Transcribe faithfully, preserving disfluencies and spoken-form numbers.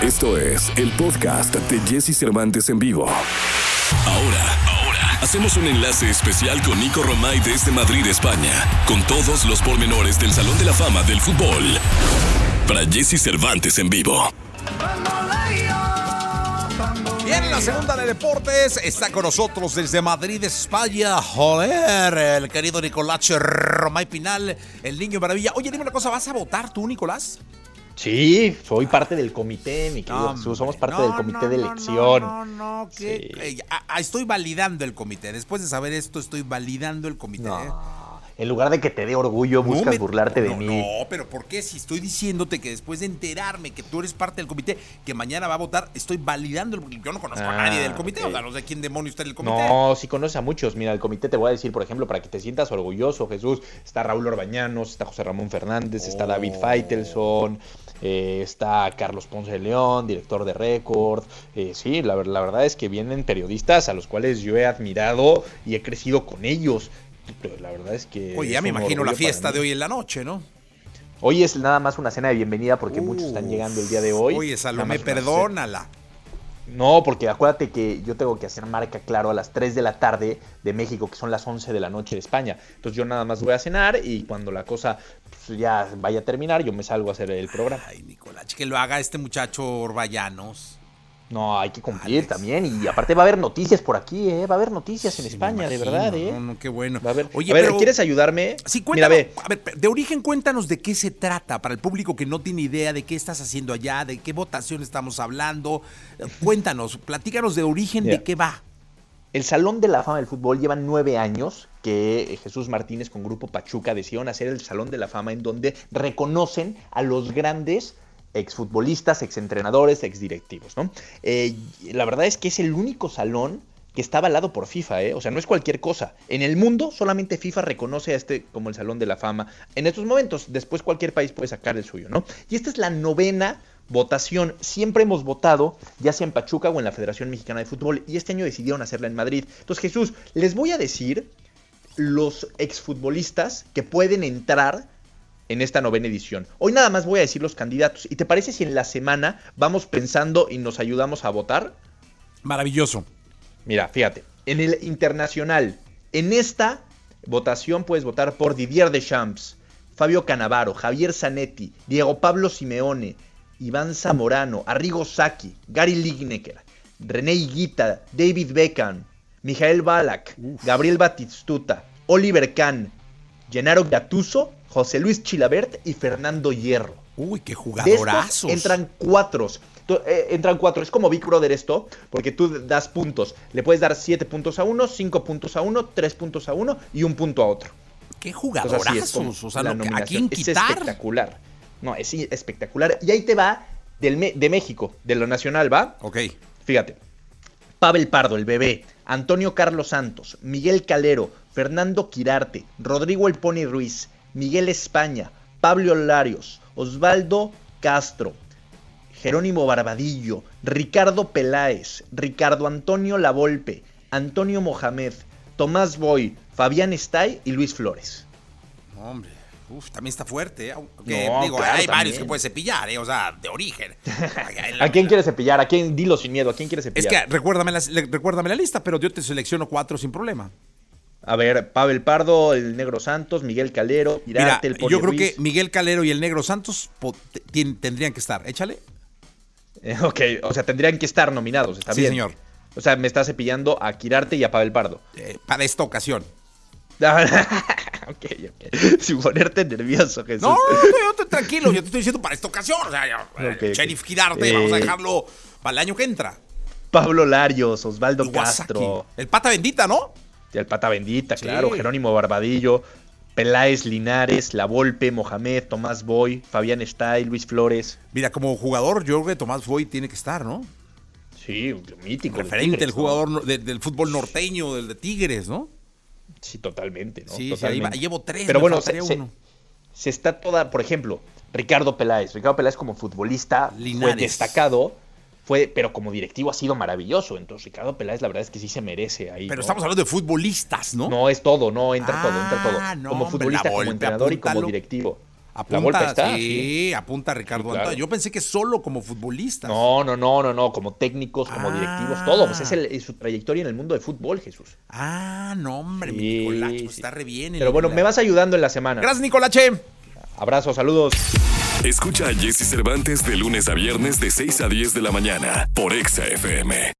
Esto es el podcast de Jesse Cervantes en vivo. Ahora, ahora, hacemos un enlace especial con Nico Romay desde Madrid, España, con todos los pormenores del Salón de la Fama del Fútbol. Para Jesse Cervantes en vivo. Bien, en la segunda de deportes está con nosotros desde Madrid, España, joder, el querido Nicolás Romay Pinal, el niño maravilla. Oye, dime una cosa, ¿vas a votar tú, Nicolás? Sí, soy parte del comité, mi querido No, Jesús. Somos parte no, del comité no, de no, elección. No, no, no, que Sí. eh, a- a- estoy validando el comité. Después de saber esto, estoy validando el comité. No, ¿eh? en lugar de que te dé orgullo, buscas No me- burlarte de no, mí. No, pero ¿por qué? Si estoy diciéndote que después de enterarme que tú eres parte del comité, que mañana va a votar, estoy validando el... Yo no conozco Ah, a nadie del comité, ok. o sea, no sé quién demonios está en el comité. No, sí conoces a muchos. Mira, el comité te voy a decir, por ejemplo, para que te sientas orgulloso, Jesús. Está Raúl Orbañanos, está José Ramón Fernández, está Oh. David Faitelson, eh, está Carlos Ponce de León, director de Récord. Eh, sí, la, ver- la verdad es que vienen periodistas a los cuales yo he admirado y he crecido con ellos. Pero la verdad es que... Oye, ya es me un imagino la orgullo fiesta para de mí. hoy en la noche, ¿no? Hoy es nada más una cena de bienvenida porque muchos están llegando el día de hoy. Oye, Nada Salomé, más una perdónala. cena. No, porque acuérdate que yo tengo que hacer marca, claro, a las tres de la tarde de México, que son las once de la noche de España. Entonces yo nada más voy a cenar y cuando la cosa pues, ya vaya a terminar, yo me salgo a hacer el programa. Ay, Nicolás, que lo haga este muchacho Orbañanos. No, hay que cumplir Alex. también. Y aparte va a haber noticias por aquí, ¿eh? Va a haber noticias en Sí, España, me de imagino, verdad, ¿eh? No, no, qué bueno. Va a haber... Oye, a ver, pero... ¿quieres ayudarme? Sí, Mira, cuéntanos, ve. a ver, de origen cuéntanos de qué se trata, para el público que no tiene idea de qué estás haciendo allá, de qué votación estamos hablando. Cuéntanos, platícanos de origen, Mira. de qué va. El Salón de la Fama del Fútbol lleva nueve años que Jesús Martínez con Grupo Pachuca decidieron hacer el Salón de la Fama en donde reconocen a los grandes exfutbolistas, exentrenadores, exdirectivos, ¿no? Eh, la verdad es que es el único salón que está avalado por FIFA, ¿eh? O sea, no es cualquier cosa. En el mundo solamente FIFA reconoce a este como el Salón de la Fama. En estos momentos, después cualquier país puede sacar el suyo, ¿no? Y esta es la novena votación. Siempre hemos votado, ya sea en Pachuca o en la Federación Mexicana de Fútbol, y este año decidieron hacerla en Madrid. Entonces, Jesús, les voy a decir los exfutbolistas que pueden entrar en esta novena edición. Hoy nada más voy a decir los candidatos. ¿Y te parece si en la semana vamos pensando y nos ayudamos a votar? Maravilloso. Mira, fíjate, en el internacional, en esta votación puedes votar por Didier Deschamps, Fabio Cannavaro, Javier Zanetti, Diego Pablo Simeone, Iván Zamorano, Arrigo Sacchi, Gary Lineker, René Higuita, David Beckham, Mijael Ballack, Uf. Gabriel Batistuta, Oliver Kahn, Gennaro Gattuso, José Luis Chilabert y Fernando Hierro. Uy, qué De jugadorazos. estos entran cuatro. Tu- eh, entran cuatro. Es como Big Brother esto, porque tú das puntos. Le puedes dar siete puntos a uno, cinco puntos a uno, tres puntos a uno y un punto a otro. Qué Entonces, jugadorazos. así es como O sea, la no, ¿a nominación. quién Es quitar? espectacular. No, es espectacular. Y ahí te va del Me- de México, de lo nacional, ¿va? Ok. Fíjate. Pavel Pardo, el bebé, Antonio Carlos Santos, Miguel Calero, Fernando Quirarte, Rodrigo El Pony Ruiz, Miguel España, Pablo Larios, Osvaldo Castro, Jerónimo Barbadillo, Ricardo Peláez, Ricardo Antonio Lavolpe, Antonio Mohamed, Tomás Boy, Fabián Estay y Luis Flores. Hombre, uf, también está fuerte. ¿eh? Aunque, No, digo, claro, hay varios también. que puedes cepillar, ¿eh? O sea, de origen. ¿A quién quieres cepillar? ¿A quién? Dilo sin miedo. ¿A quién quieres Es cepillar? que recuérdame la, le- recuérdame la lista, pero yo te selecciono cuatro sin problema. A ver, Pavel Pardo, el Negro Santos, Miguel Calero, Mira, Quirarte, el Pony yo creo Ruiz. que Miguel Calero y el Negro Santos po- te- tien- tendrían que estar. Échale. Eh, ok, o sea, tendrían que estar nominados, está Sí, bien. señor. O sea, me está cepillando a Quirarte y a Pavel Pardo. Eh, para esta ocasión. ok, ok. Sin ponerte nervioso, Jesús. No, no, no, yo te- tranquilo, yo te estoy diciendo para esta ocasión. O sea, ya, Ok, eh, ok. Sheriff Quirarte, Eh, vamos a dejarlo para el año que entra. Pablo Larios, Osvaldo Iwasaki. Castro, El pata bendita, ¿no? el Pata Bendita, Sí. claro, Jerónimo Barbadillo, Peláez Linares, La Volpe, Mohamed, Tomás Boy, Fabián Estay, Luis Flores. Mira, como jugador, yo creo que Tomás Boy tiene que estar, ¿no? Sí, un mítico. de Referente, Tigres, el ¿no? jugador no- de- del fútbol norteño, del de Tigres, ¿no? Sí, totalmente, ¿no? Sí, sí, Totalmente. ahí va- llevo tres, Pero me bueno, faltaría se, se- uno. se está toda, por ejemplo, Ricardo Peláez. Ricardo Peláez como futbolista fue Linares. destacado, fue, pero como directivo ha sido maravilloso. Entonces Ricardo Peláez la verdad es que sí se merece ahí. Pero ¿no? estamos hablando de futbolistas, ¿no? No, es todo, no, entra Ah, todo, entra todo. no, como hombre, futbolista, la como Volpe, entrenador y apúntalo. como directivo. Apunta, La Volpe está, sí, sí. apunta a Ricardo Sí, claro. Antoine. Yo pensé que solo como futbolista. No, no, no, no, no, como técnicos, como Ah. directivos, todo. Pues es, el, es su trayectoria en el mundo del fútbol, Jesús. Ah, no, hombre, Sí, mi Nicolache, pues sí. está re bien. Pero bueno, la... me vas ayudando en la semana. Gracias, Nicolache. Abrazos, saludos. Escucha a Jesse Cervantes de lunes a viernes de seis a diez de la mañana por Exa F M.